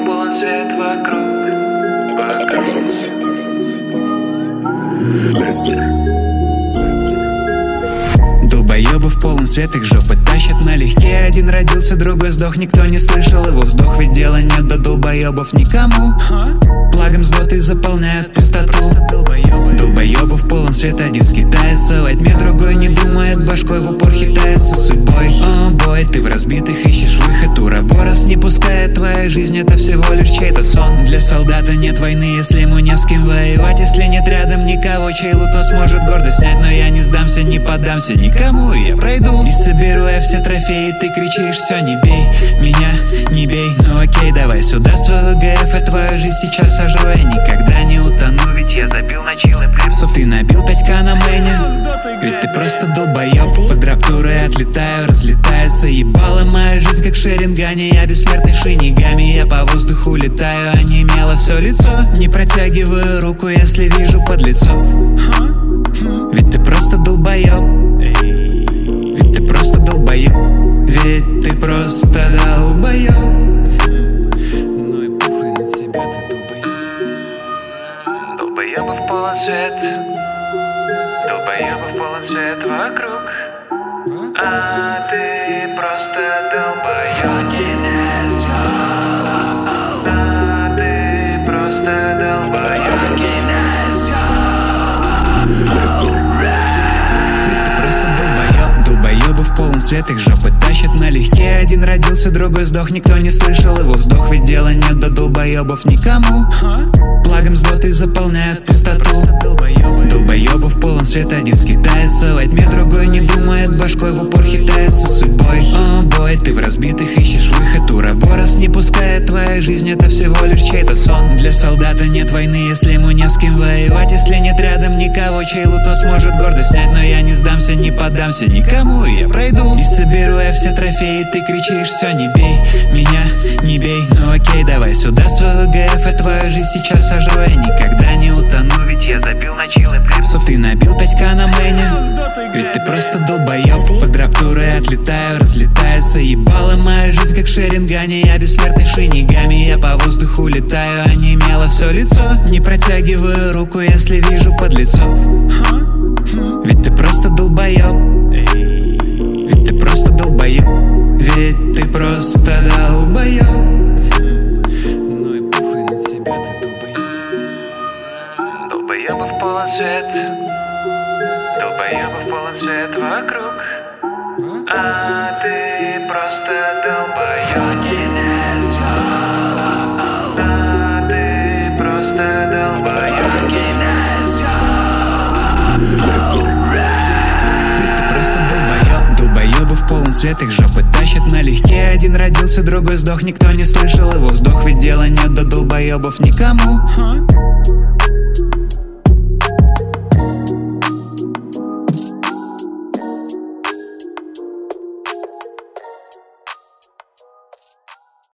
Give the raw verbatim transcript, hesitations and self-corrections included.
Долбоёбов полон свет вокруг, вокруг. Долбоёбов полон свет, их жопы тащат налегке. Один родился, другой сдох, никто не слышал его вздох. Ведь дела нет до долбоёбов никому. Плагом сдоты заполняют пустоту. Долбоёбов полон свет, один скитается во тьме, другой не думает, башкой в упор хитается судьбой. О бой, ты в разбитых ищешь выход, уроборос не пускает. Твоя жизнь это всего лишь чей-то сон. Для солдата нет войны, если ему не с кем воевать. Если нет рядом никого, чей лут он сможет гордо снять. Но я не сдамся, не поддамся никому, и я пройду. И соберу я все трофеи, ты кричишь, все, не бей меня, не бей. Ну окей, давай сюда свой ГФ, и твою жизнь сейчас сожру. Я никогда не утону, ведь я забил на чилы плипсов. Ты набил пять ка на мэне, ведь ты просто долбоёб. Под раптурой отлетаю, разлетается ебало. Моя жизнь как шерингани, я бессмертный шинигами. Я по воздуху летаю, онемело все лицо. Не протягиваю руку, если вижу подлецов. Ведь ты просто долбоёб. Ведь ты просто долбоёб. Ведь ты просто долбоёб. Ну и похуй на тебя, ты долбоёб. Долбоёбов полон свет, долбоёбов полон свет вокруг, а ты просто долбоёб. А ты просто долбоёб. Долбоёбов полон свет, их жопы тащат налегке. Один родился, другой сдох, никто не слышал его вздох. Ведь дела нет до долбоёбов никому. Плагом сдоты заполняют пустоту. Долбоёбов полон свет, один скитается во тьме, другой не думает, башкой в упор хитается судьбой. О бой, ты в разбитых ищешь выход, уроборос не пускает. Твоя жизнь это всего лишь чей-то сон. Для солдата нет войны, если ему не с кем воевать. Если нет рядом никого, чей лут он сможет гордо снять. Но я не сдамся, не поддамся никому, и я пройду. И соберу я все трофеи, ты кричишь, все, не бей меня, не бей. Ну окей, давай сюда свой ГФ, и твою жизнь сейчас сожру. Я никогда не утону, ведь я забил на чилы плипсов. Ты набил пять ка на мэне, ведь ты просто долбоёб. Под раптурой отлетаю, разлетается ебало. Моя жизнь как шерингани, я бессмертный шинигами. Я по воздуху летаю, онемело все лицо. Не протягиваю руку, если вижу подлецов. Ведь ты просто долбоёб. Ведь ты просто долбоёб. Ведь ты просто долбоёб. Ну и похуй на тебя, ты долбоёб. Долбоёбов полон свет, долбоёбов полон свет вокруг, а ты просто долбоёб. А ты просто долбоёб. Долбоёбов полон свет, их жопы тащат налегке. Один родился, другой сдох, никто не слышал его вздох. Ведь дела нет до долбоёбов никому.